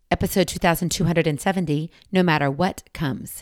episode 2270, No Matter What Comes.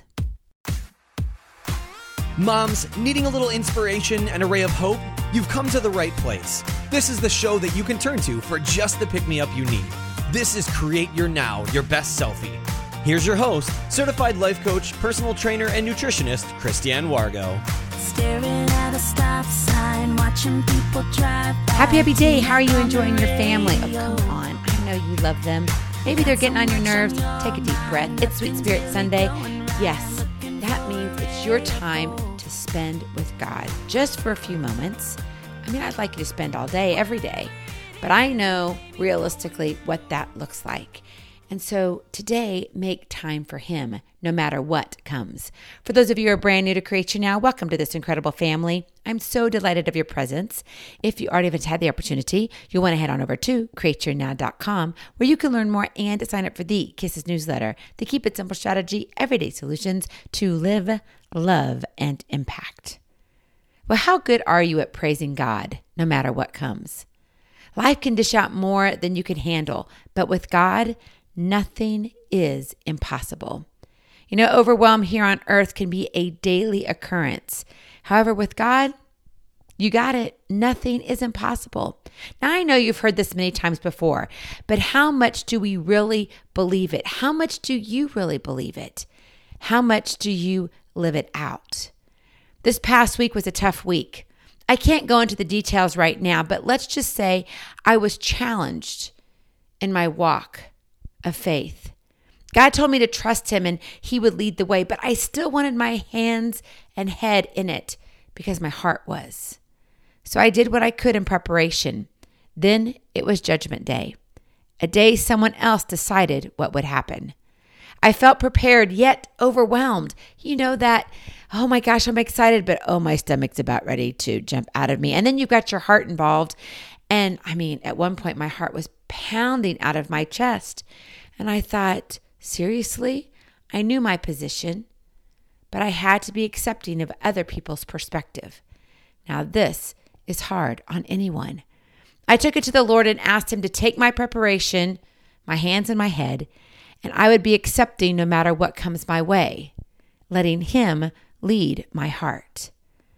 Moms, needing a little inspiration and a ray of hope? You've come to the right place. This is the show that you can turn to for just the pick-me-up you need. This is Create Your Now, Your Best Selfie. Here's your host, certified life coach, personal trainer, and nutritionist, Christiane Wargo. Staring at a stop sign, watching people drive by. Happy day. How are you enjoying your family? Oh, come on. I know you love them. Maybe they're getting on your nerves. Take a deep breath. It's Sweet Spirit Sunday. Yes, that means it's your time to spend with God just for a few moments. I mean, I'd like you to spend all day, every day, but I know realistically what that looks like. And so today, make time for Him, no matter what comes. For those of you who are brand new to Create Your Now, welcome to this incredible family. I'm so delighted of your presence. If you already have had the opportunity, you'll want to head on over to createyournow.com, where you can learn more and sign up for the Kisses newsletter, the Keep It Simple strategy, everyday solutions to live, love, and impact. Well, how good are you at praising God, no matter what comes? Life can dish out more than you can handle, but with God, nothing is impossible. You know, overwhelm here on earth can be a daily occurrence. However, with God, you got it. Nothing is impossible. Now, I know you've heard this many times before, but how much do we really believe it? How much do you really believe it? How much do you live it out? This past week was a tough week. I can't go into the details right now, but let's just say I was challenged in my walk of faith. God told me to trust Him and He would lead the way, but I still wanted my hands and head in it because my heart was. So I did what I could in preparation. Then it was Judgment Day, a day someone else decided what would happen. I felt prepared yet overwhelmed. You know that, oh my gosh, I'm excited, but oh, my stomach's about ready to jump out of me. And then you've got your heart involved. And I mean, at one point, my heart was pounding out of my chest. And I thought, seriously? I knew my position, but I had to be accepting of other people's perspective. Now, this is hard on anyone. I took it to the Lord and asked Him to take my preparation, my hands and my head, and I would be accepting no matter what comes my way, letting Him lead my heart.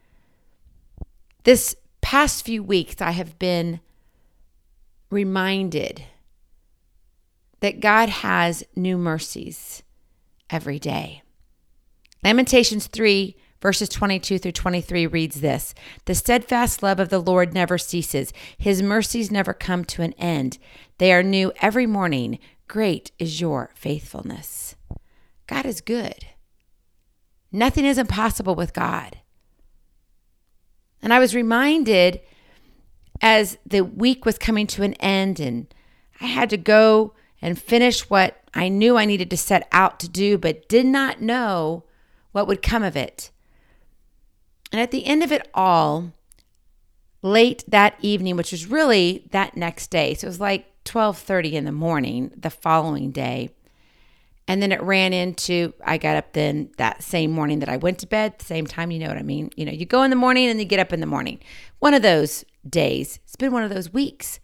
This past few weeks, I have been reminded that God has new mercies every day. Lamentations 3, verses 22 through 23 reads this: "The steadfast love of the Lord never ceases. His mercies never come to an end. They are new every morning. Great is your faithfulness." God is good. Nothing is impossible with God. And I was reminded as the week was coming to an end and I had to go and finish what I knew I needed to set out to do, but did not know what would come of it. And at the end of it all, late that evening, which was really that next day, so it was like 12:30 in the morning the following day. And then it ran into, I got up then that same morning that I went to bed, the same time, you know what I mean? You know, you go in the morning and you get up in the morning. One of those days. It's been one of those weeks.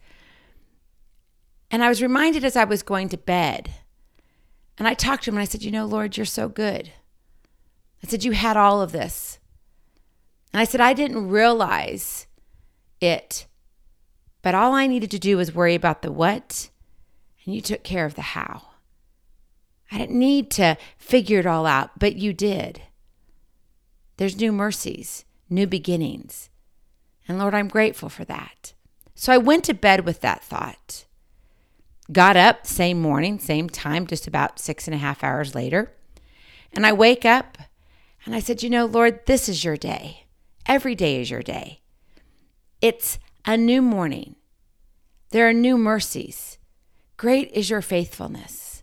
And I was reminded as I was going to bed, and I talked to Him and I said, you know, Lord, You're so good. I said, You had all of this. And I said, I didn't realize it, but all I needed to do was worry about the what, and You took care of the how. I didn't need to figure it all out, but You did. There's new mercies, new beginnings. And Lord, I'm grateful for that. So I went to bed with that thought. Got up same morning, same time, just about 6.5 hours later. And I wake up and I said, you know, Lord, this is Your day. Every day is Your day. It's a new morning. There are new mercies. Great is Your faithfulness.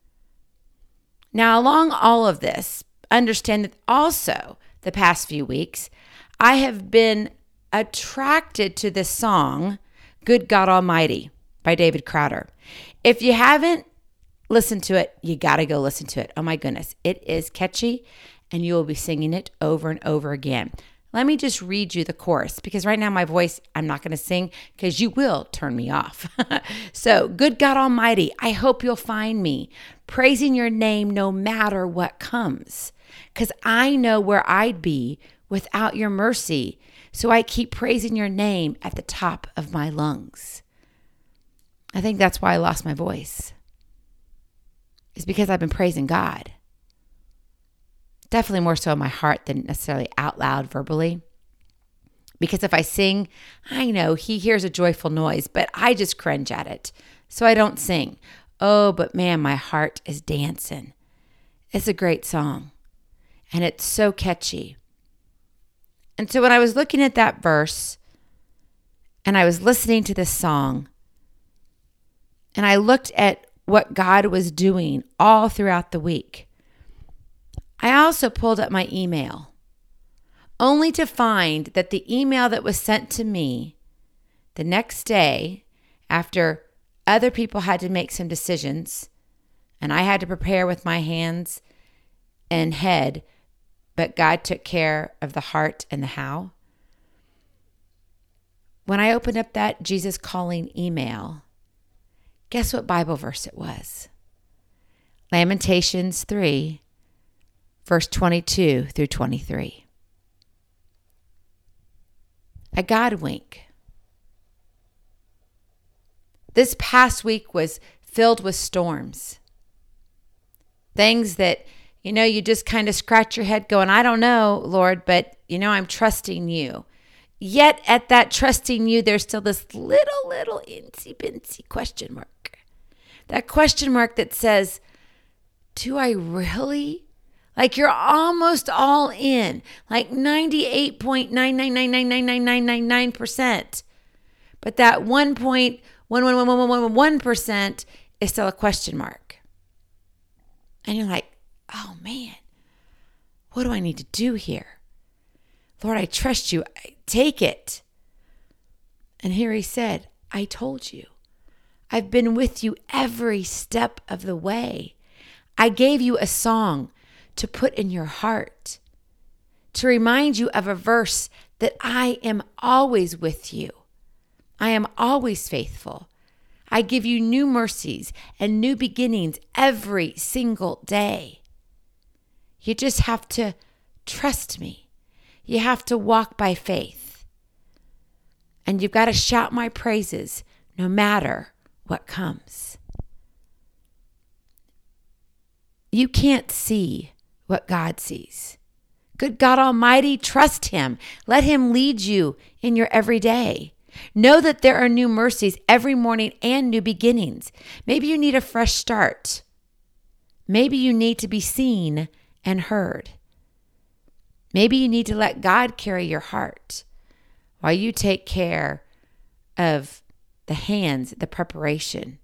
Now, along all of this, understand that also the past few weeks, I have been attracted to this song, Good God Almighty, by David Crowder. If you haven't listened to it, you got to go listen to it. Oh my goodness. It is catchy and you will be singing it over and over again. Let me just read you the chorus, because right now my voice, I'm not going to sing because you will turn me off. So, good God Almighty, I hope you'll find me praising your name no matter what comes, because I know where I'd be without your mercy. So I keep praising your name at the top of my lungs. I think that's why I lost my voice. It's because I've been praising God. Definitely more so in my heart than necessarily out loud verbally. Because if I sing, I know he hears a joyful noise, but I just cringe at it. So I don't sing. Oh, but man, my heart is dancing. It's a great song. And it's so catchy. And so when I was looking at that verse and I was listening to this song, and I looked at what God was doing all throughout the week, I also pulled up my email, only to find that the email that was sent to me the next day, after other people had to make some decisions and I had to prepare with my hands and head, but God took care of the heart and the how. When I opened up that Jesus Calling email, guess what Bible verse it was? Lamentations 3, verse 22 through 23. A God wink. This past week was filled with storms. Things that, you just kind of scratch your head going, I don't know, Lord, but, I'm trusting you. Yet at that trusting you, there's still this little insy-bincy question mark. That question mark that says, do I really? Like you're almost all in, like 98.999999999%. But that 1.11111% is still a question mark. And you're like, oh man, what do I need to do here? Lord, I trust you. Take it. And here he said, I told you. I've been with you every step of the way. I gave you a song to put in your heart, to remind you of a verse that I am always with you. I am always faithful. I give you new mercies and new beginnings every single day. You just have to trust me. You have to walk by faith. And you've got to shout my praises no matter what comes. You can't see what God sees. Good God Almighty, trust him. Let him lead you in your everyday. Know that there are new mercies every morning and new beginnings. Maybe you need a fresh start. Maybe you need to be seen and heard. Maybe you need to let God carry your heart while you take care of the hands, the preparation.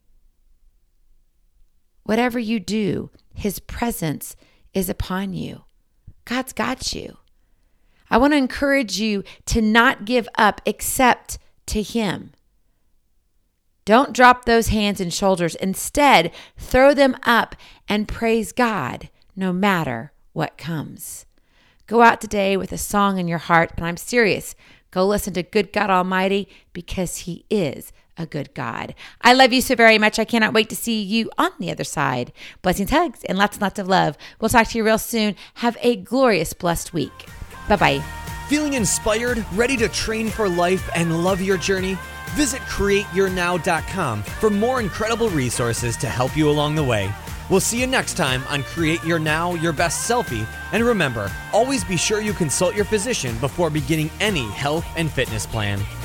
Whatever you do, his presence is upon you. God's got you. I want to encourage you to not give up except to him. Don't drop those hands and shoulders. Instead, throw them up and praise God no matter what comes. Go out today with a song in your heart, and I'm serious. Go listen to Good God Almighty because he is a good God. I love you so very much. I cannot wait to see you on the other side. Blessings, hugs, and lots of love. We'll talk to you real soon. Have a glorious, blessed week. Bye-bye. Feeling inspired, ready to train for life and love your journey? Visit CreateYourNow.com for more incredible resources to help you along the way. We'll see you next time on Create Your Now, Your Best Selfie. And remember, always be sure you consult your physician before beginning any health and fitness plan.